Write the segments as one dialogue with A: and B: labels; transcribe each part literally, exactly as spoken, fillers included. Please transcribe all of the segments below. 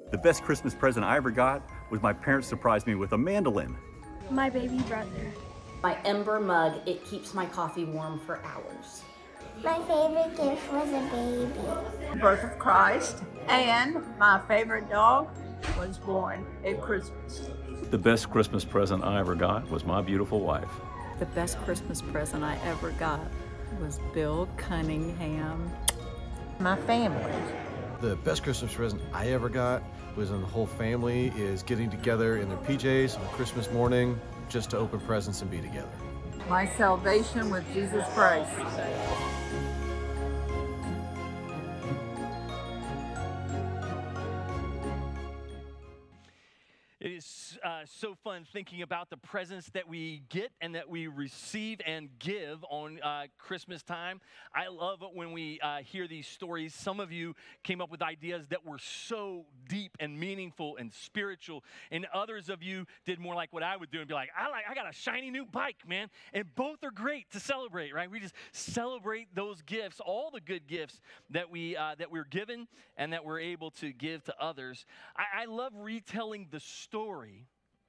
A: The best Christmas present I ever got was my parents surprised me with a mandolin.
B: My baby brother.
C: My Ember mug, it keeps my coffee warm for hours.
D: My favorite gift was a baby.
E: The birth of Christ, and my favorite dog was born at Christmas.
A: The best Christmas present I ever got was my beautiful wife.
F: The best Christmas present I ever got was Bill Cunningham.
E: My family.
G: The best Christmas present I ever got was when the whole family is getting together in their P Js on Christmas morning just to open presents and be together.
E: My salvation with Jesus Christ.
H: It is uh, so fun thinking about the presents that we get and that we receive and give on uh, Christmas time. I love it when we uh, hear these stories. Some of you came up with ideas that were so deep and meaningful and spiritual, and others of you did more like what I would do and be like, I like, I got a shiny new bike, man. And both are great to celebrate, right? We just celebrate those gifts, all the good gifts that we uh, that we're given and that we're able to give to others. I, I love retelling the story. story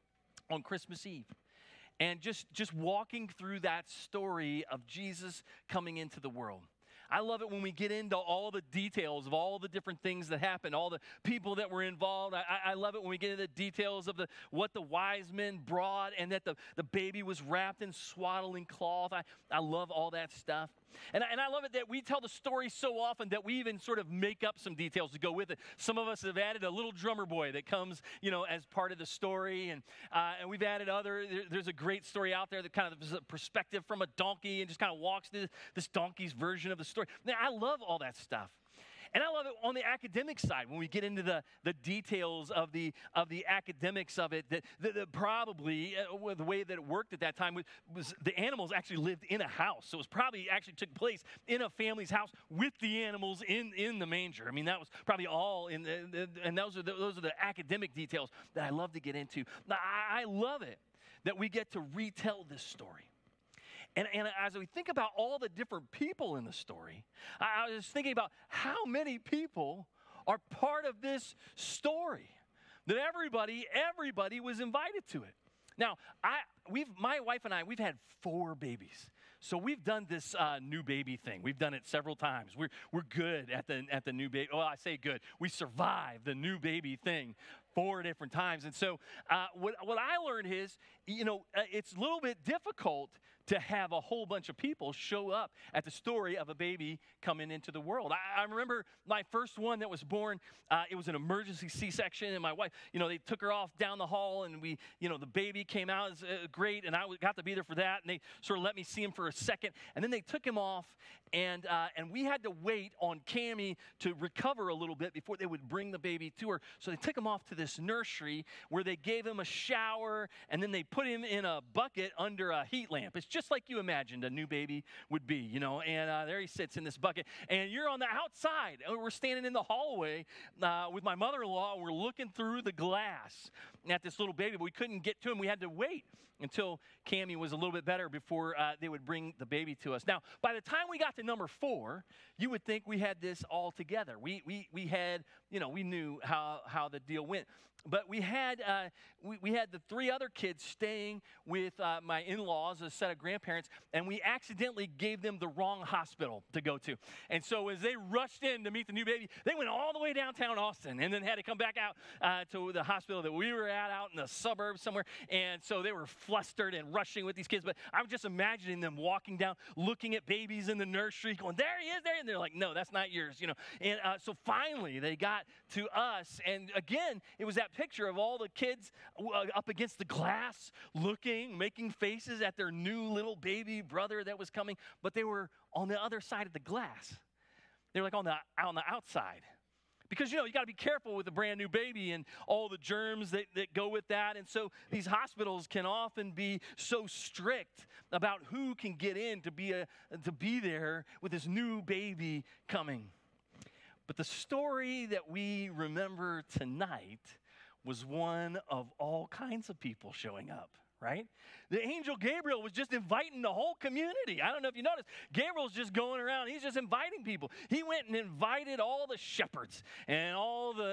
H: on Christmas Eve and just just walking through that story of Jesus coming into the world. I love it when we get into all the details of all the different things that happened, all the people that were involved. I, I love it when we get into the details of the what the wise men brought and that the, the baby was wrapped in swaddling cloth. I, I love all that stuff. And, and I love it that we tell the story so often that we even sort of make up some details to go with it. Some of us have added a little drummer boy that comes, you know, as part of the story. And uh, and we've added other, there, there's a great story out there that kind of is a perspective from a donkey and just kind of walks through this donkey's version of the story. Now, I love all that stuff. And I love it on the academic side when we get into the, the details of the of the academics of it. That, that, that probably uh, the way that it worked at that time was, was the animals actually lived in a house. So it was probably actually took place in a family's house with the animals in, in the manger. I mean, that was probably all in the, the and those are the, those are the academic details that I love to get into. Now, I, I love it that we get to retell this story. And, and as we think about all the different people in the story, I, I was thinking about how many people are part of this story. That everybody, everybody was invited to it. Now, I, we've, my wife and I, we've had four babies. So we've done this uh, new baby thing. We've done it several times. We're we're good at the at the new baby. Well, I say good. We survived the new baby thing four different times. And so uh, what what I learned is, you know, uh, it's a little bit difficult to have a whole bunch of people show up at the story of a baby coming into the world. I, I remember my first one that was born, uh, it was an emergency C-section, and my wife, you know, they took her off down the hall, and we, you know, the baby came out, it was uh, great, and I got to be there for that, and they sort of let me see him for a second, and then they took him off, and uh, and we had to wait on Cammie to recover a little bit before they would bring the baby to her. So they took him off to this nursery where they gave him a shower, and then they put him in a bucket under a heat lamp. It's just like you imagined a new baby would be, you know, and uh, there he sits in this bucket, and you're on the outside. We're standing in the hallway uh, with my mother-in-law. We're looking through the glass at this little baby, but we couldn't get to him. We had to wait until Cammie was a little bit better before uh, they would bring the baby to us. Now, by the time we got to number four, you would think we had this all together. We we we had, you know, we knew how how the deal went. But we had uh, we, we had the three other kids staying with uh, my in-laws, a set of grandparents, and we accidentally gave them the wrong hospital to go to. And so as they rushed in to meet the new baby, they went all the way downtown Austin and then had to come back out uh, to the hospital that we were at out in the suburbs somewhere. And so they were flustered and rushing with these kids. But I was just imagining them walking down, looking at babies in the nursery, going, there he is, there. And they're like, no, that's not yours, you know. And uh, so finally they got to us. And again, it was that picture of all the kids uh, up against the glass, looking, making faces at their new little baby brother that was coming, but they were on the other side of the glass. They were like on the on the outside. Because, you know, you got to be careful with a brand new baby and all the germs that, that go with that. And so these hospitals can often be so strict about who can get in to be a to be there with this new baby coming. But the story that we remember tonight was one of all kinds of people showing up, right? The angel Gabriel was just inviting the whole community. I don't know if you noticed. Gabriel's just going around. He's just inviting people. He went and invited all the shepherds and all the, all, I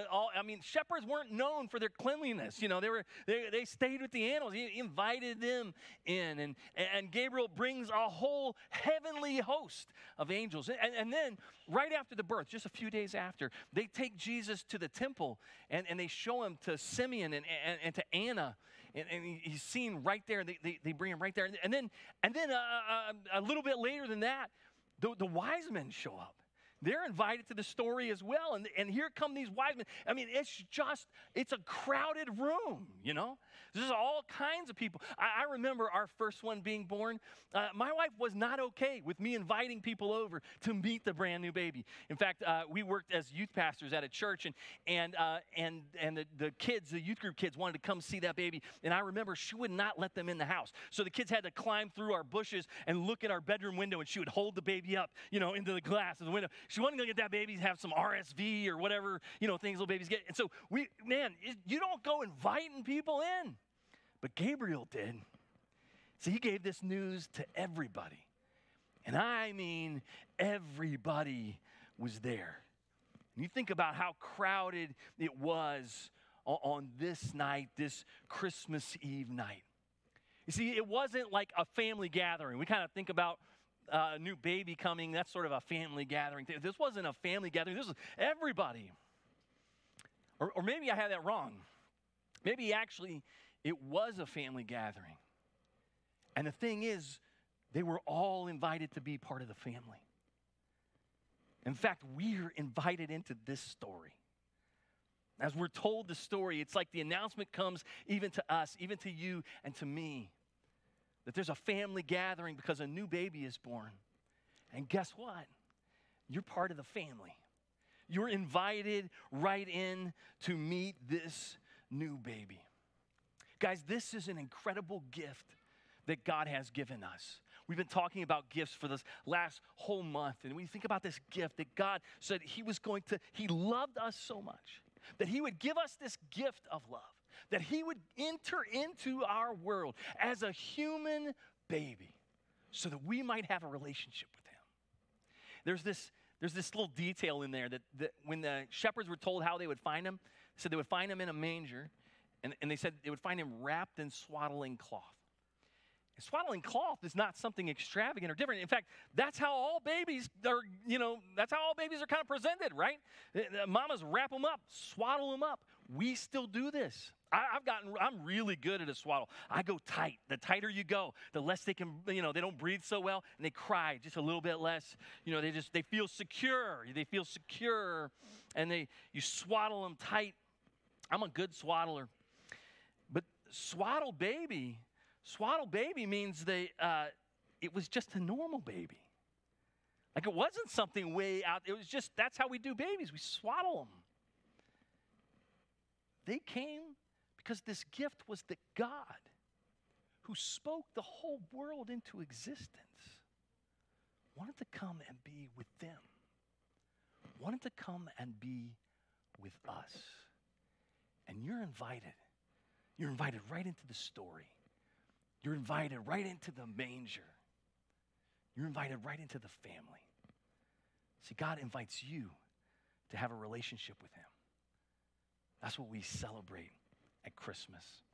H: mean, shepherds weren't known for their cleanliness. You know, they were they, they stayed with the animals. He invited them in, and and Gabriel brings a whole heavenly host of angels. And, and then right after the birth, just a few days after, they take Jesus to the temple, and, and they show him to Simeon and, and, and to Anna. And, and he's seen right there. They, they, they bring him right there. And then, and then uh, uh, a little bit later than that, the, the wise men show up. They're invited to the story as well. And, and here come these wise men. I mean, it's just, it's a crowded room, you know? There's all kinds of people. I, I remember our first one being born. Uh, my wife was not okay with me inviting people over to meet the brand new baby. In fact, uh, we worked as youth pastors at a church, and and uh, and and the, the kids, the youth group kids, wanted to come see that baby. And I remember she would not let them in the house. So the kids had to climb through our bushes and look at our bedroom window, and she would hold the baby up, you know, into the glass of the window. She wasn't going to get that baby to have some R S V or whatever, you know, things little babies get. And so we, man, you don't go inviting people in. But Gabriel did. So he gave this news to everybody. And I mean, everybody was there. And you think about how crowded it was on, on this night, this Christmas Eve night. You see, it wasn't like a family gathering. We kind of think about uh, a new baby coming. That's sort of a family gathering. This wasn't a family gathering. This was everybody. Or, or maybe I had that wrong. Maybe actually it was a family gathering. And the thing is, they were all invited to be part of the family. In fact, we're invited into this story. As we're told the story, it's like the announcement comes even to us, even to you and to me, that there's a family gathering because a new baby is born. And guess what? You're part of the family. You're invited right in to meet this new baby. Guys, this is an incredible gift that God has given us. We've been talking about gifts for this last whole month. And we think about this gift that God said he was going to, he loved us so much that he would give us this gift of love, that he would enter into our world as a human baby so that we might have a relationship with him. There's this, there's this little detail in there that, that when the shepherds were told how they would find him, they said they would find him in a manger. And, and they said they would find him wrapped in swaddling cloth. And swaddling cloth is not something extravagant or different. In fact, that's how all babies are, you know, that's how all babies are kind of presented, right? Mamas wrap them up, swaddle them up. We still do this. I, I've gotten, I'm really good at a swaddle. I go tight. The tighter you go, the less they can, you know, they don't breathe so well, and they cry just a little bit less. You know, they just, they feel secure. They feel secure, and they, you swaddle them tight. I'm a good swaddler. But swaddle baby, swaddle baby means they, uh, it was just a normal baby. Like it wasn't something way out. It was just, that's how we do babies. We swaddle them. They came because this gift was that God, who spoke the whole world into existence, wanted to come and be with them. Wanted to come and be with us. And you're invited. You're invited right into the story. You're invited right into the manger. You're invited right into the family. See, God invites you to have a relationship with him. That's what we celebrate at Christmas.